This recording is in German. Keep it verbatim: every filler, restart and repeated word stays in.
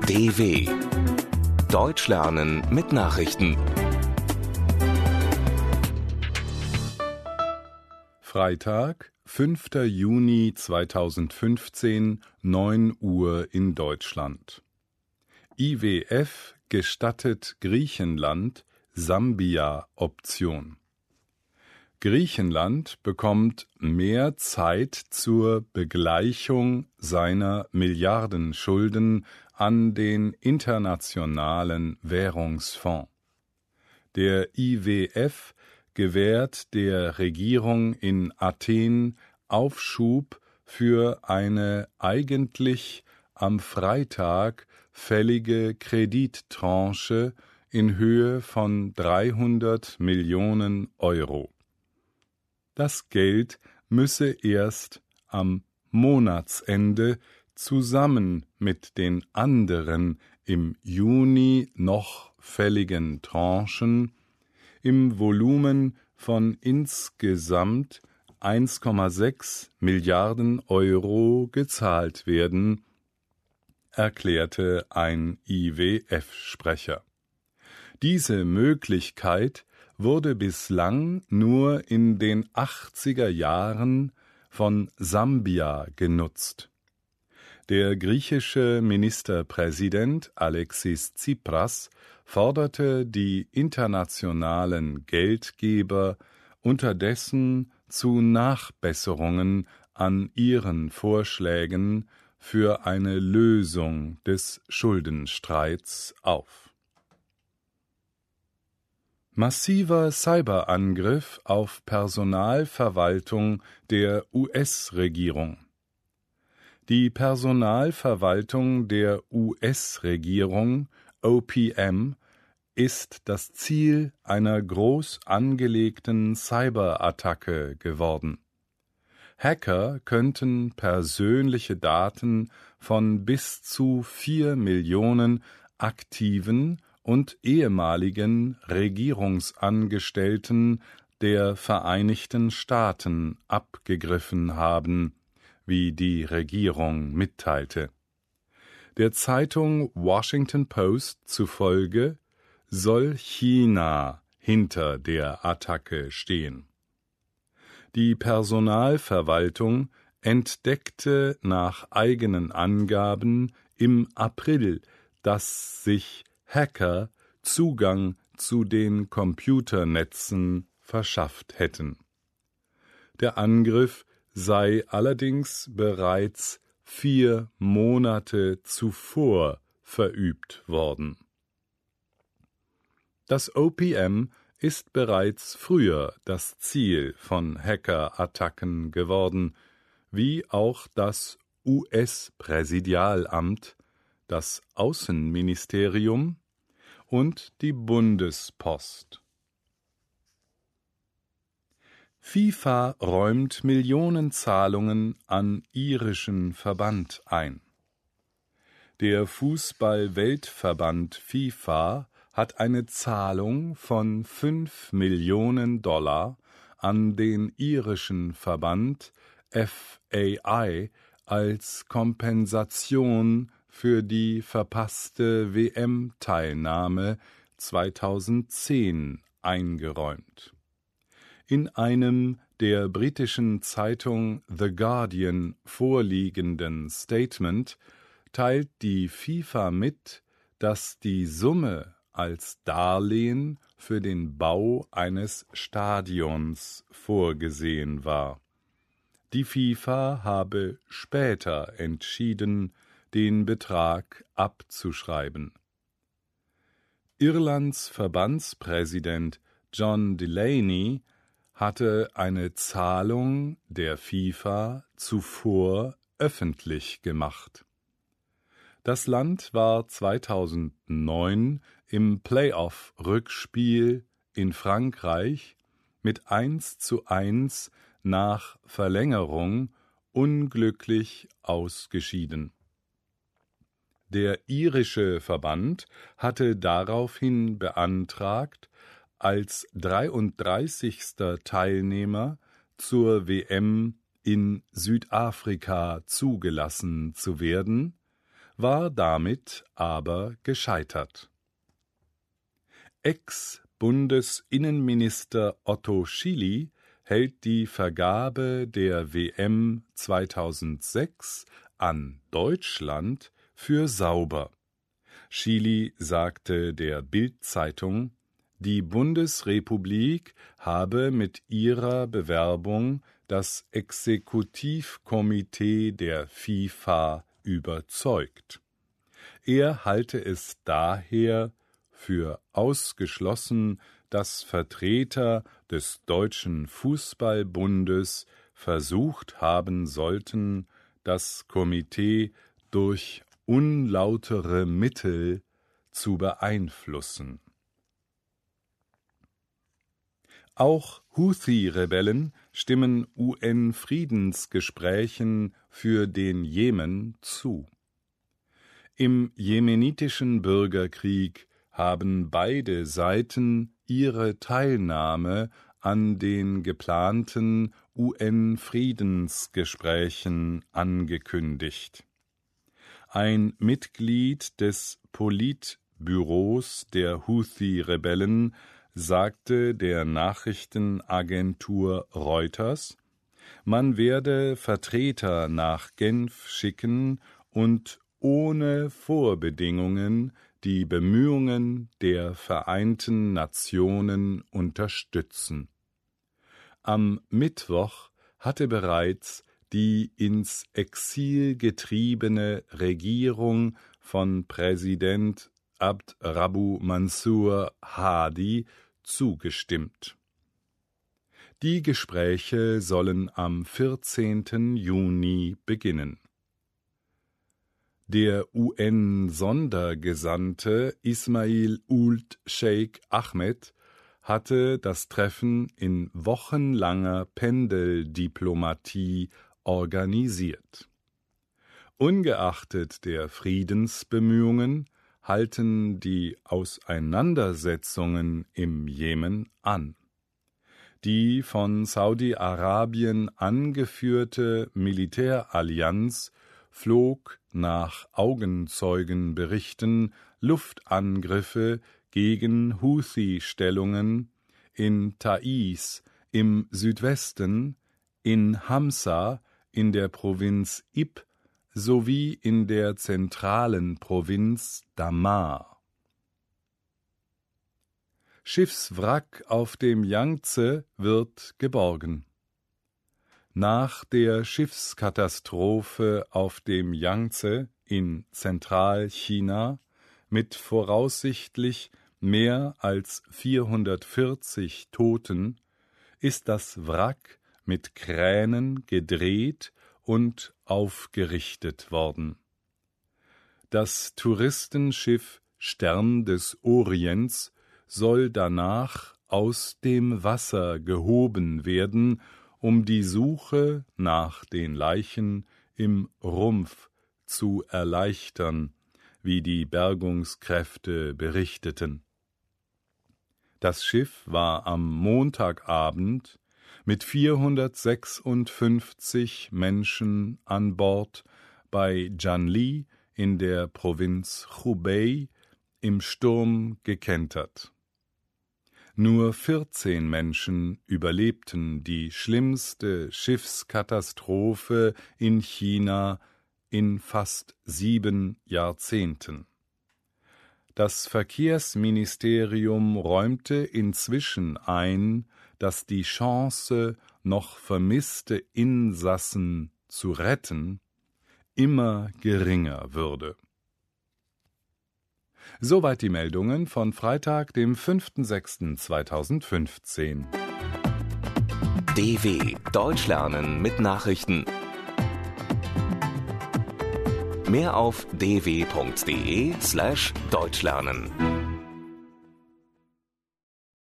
D W Deutsch lernen mit Nachrichten. Freitag, fünfter Juni zweitausendfünfzehn, neun Uhr in Deutschland. I W F gestattet Griechenland Sambia-Option. Griechenland bekommt mehr Zeit zur Begleichung seiner Milliardenschulden an den Internationalen Währungsfonds. Der I W F gewährt der Regierung in Athen Aufschub für eine eigentlich am Freitag fällige Kredittranche in Höhe von dreihundert Millionen Euro. Das Geld müsse erst am Monatsende zusammen mit den anderen im Juni noch fälligen Tranchen im Volumen von insgesamt eins Komma sechs Milliarden Euro gezahlt werden, erklärte ein I W F-Sprecher. Diese Möglichkeit wurde bislang nur in den achtziger Jahren von Sambia genutzt. Der griechische Ministerpräsident Alexis Tsipras forderte die internationalen Geldgeber unterdessen zu Nachbesserungen an ihren Vorschlägen für eine Lösung des Schuldenstreits auf. Massiver Cyberangriff auf Personalverwaltung der U S-Regierung. Die Personalverwaltung der U S-Regierung, O P M, ist das Ziel einer groß angelegten Cyberattacke geworden. Hacker könnten persönliche Daten von bis zu vier Millionen aktiven und ehemaligen Regierungsangestellten der Vereinigten Staaten abgegriffen haben, wie die Regierung mitteilte. Der Zeitung Washington Post zufolge soll China hinter der Attacke stehen. Die Personalverwaltung entdeckte nach eigenen Angaben im April, dass sich Hacker Zugang zu den Computernetzen verschafft hätten. Der Angriff sei allerdings bereits vier Monate zuvor verübt worden. Das O P M ist bereits früher das Ziel von Hackerattacken geworden, wie auch das U S-Präsidialamt, das Außenministerium und die Bundespost. FIFA räumt Millionenzahlungen an irischen Verband ein. Der Fußball-Weltverband FIFA hat eine Zahlung von fünf Millionen Dollar an den irischen Verband F A I als Kompensation für die verpasste W M-Teilnahme zweitausendzehn eingeräumt. In einem der britischen Zeitung The Guardian vorliegenden Statement teilt die FIFA mit, dass die Summe als Darlehen für den Bau eines Stadions vorgesehen war. Die FIFA habe später entschieden, den Betrag abzuschreiben. Irlands Verbandspräsident John Delaney hatte eine Zahlung der FIFA zuvor öffentlich gemacht. Das Land war zweitausendneun im Playoff-Rückspiel in Frankreich mit eins zu eins nach Verlängerung unglücklich ausgeschieden. Der irische Verband hatte daraufhin beantragt, als dreiunddreißigster Teilnehmer zur W M in Südafrika zugelassen zu werden, war damit aber gescheitert. Ex-Bundesinnenminister Otto Schily hält die Vergabe der W M zweitausendsechs an Deutschland für sauber. Schily sagte der Bild-Zeitung, die Bundesrepublik habe mit ihrer Bewerbung das Exekutivkomitee der FIFA überzeugt. Er halte es daher für ausgeschlossen, dass Vertreter des Deutschen Fußballbundes versucht haben sollten, das Komitee durch unlautere Mittel zu beeinflussen. Auch Houthi-Rebellen stimmen U N-Friedensgesprächen für den Jemen zu. Im jemenitischen Bürgerkrieg haben beide Seiten ihre Teilnahme an den geplanten U N-Friedensgesprächen angekündigt. Ein Mitglied des Politbüros der Houthi-Rebellen sagte der Nachrichtenagentur Reuters, man werde Vertreter nach Genf schicken und ohne Vorbedingungen die Bemühungen der Vereinten Nationen unterstützen. Am Mittwoch hatte bereits die ins Exil getriebene Regierung von Präsident Abd Rabbu Mansur Hadi zugestimmt. Die Gespräche sollen am vierzehnten Juni beginnen. Der U N-Sondergesandte Ismail Ould Sheikh Ahmed hatte das Treffen in wochenlanger Pendeldiplomatie organisiert. Ungeachtet der Friedensbemühungen halten die Auseinandersetzungen im Jemen an. Die von Saudi-Arabien angeführte Militärallianz flog nach Augenzeugenberichten Luftangriffe gegen Houthi-Stellungen in Taiz im Südwesten, in Hamsa in der Provinz Ib sowie in der zentralen Provinz Damar. Schiffswrack auf dem Yangtze wird geborgen. Nach der Schiffskatastrophe auf dem Yangtze in Zentralchina mit voraussichtlich mehr als vierhundertvierzig Toten ist das Wrack mit Kränen gedreht und aufgerichtet worden. Das Touristenschiff Stern des Orients soll danach aus dem Wasser gehoben werden, um die Suche nach den Leichen im Rumpf zu erleichtern, wie die Bergungskräfte berichteten. Das Schiff war am Montagabend mit vierhundertsechsundfünfzig Menschen an Bord bei Janli in der Provinz Hubei im Sturm gekentert. Nur vierzehn Menschen überlebten die schlimmste Schiffskatastrophe in China in fast sieben Jahrzehnten. Das Verkehrsministerium räumte inzwischen ein, dass die Chance, noch vermisste Insassen zu retten, immer geringer würde. Soweit die Meldungen von Freitag, dem fünften sechsten zweitausendfünfzehn. D W Deutsch lernen mit Nachrichten. Mehr auf d w punkt d e slash deutsch lernen.